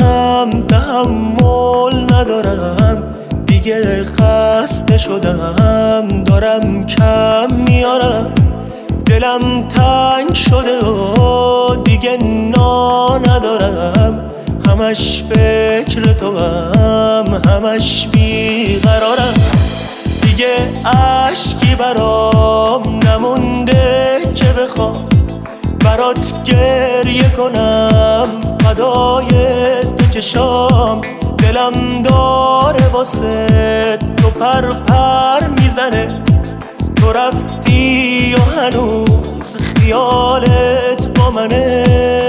کنم، تحمل ندارم دیگه، خسته شدم دارم کم میارم، دلم تنگ شده و دیگه ندارم، همش فکر تو همش بیقرارم، دیگه اشکی برام نمونده که بخوام برات گریه کنم، فدای تو چشام، دلم داره واسه تو پر میزنه، تو رفتی و هنوز خیالت با منه.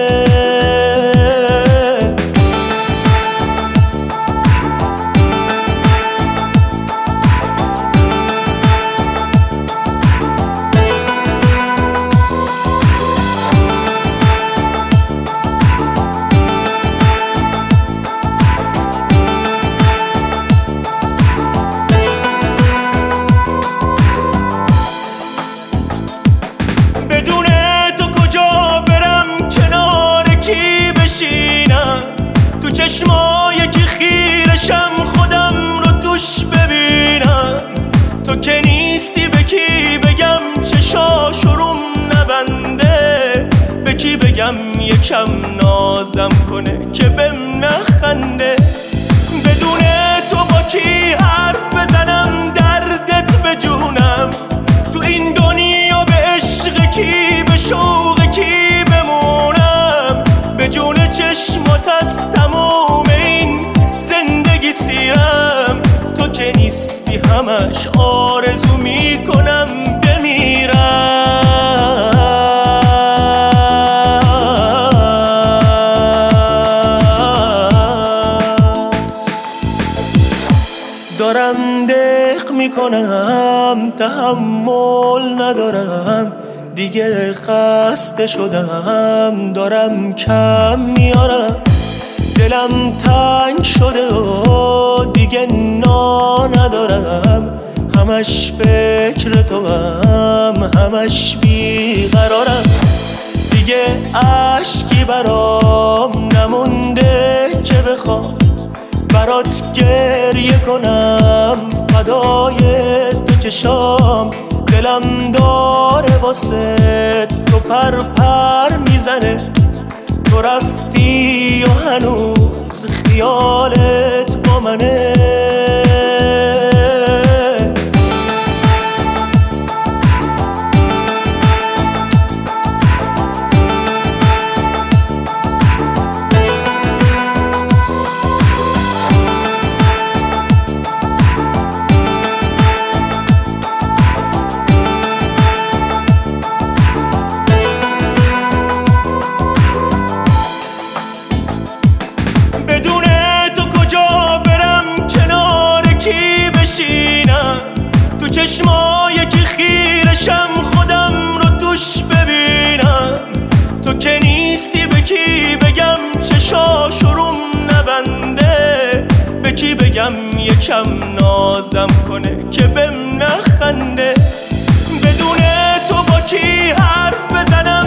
بدون تو کجا برم، کنار کی بشینم، تو چشمای کی خیرشم، خودم رو توش ببینم، تو که نیستی به کی بگم چشاشو روم نبنده، به کی بگم یکم نازم کنه که بهم نخنده، بدون تو با کی حرف بزنم دردت به جونم، تو این دنیا به عشق کی به شوق کی بمونم، به جون چشمات از تموم این زندگی سیرم، تو که نیستی همش آرزو میکنم بمیرم، دارم دق میکنم، تحمل ندارم دیگه، خسته شدم دارم کم میارم، دلم تنگ شده و دیگه ندارم، همش فکر تو همش بیقرارم، دیگه اشکی برام نمونده که بخوام برات گریه کنم، فدای تو چشام، دلم داره واسه تو پر میزنه، تو رفتی و هنوز خیالت با منه. بدون تو کجا برم، کنار کی بشینم، تو چشمای کی خیرشم، خودم رو توش ببینم، تو که نیستی به کی بگم چشاشو روم نبنده، به کی بگم یکم نازم کنه که بهم نخنده، بدون تو با کی حرف بزنم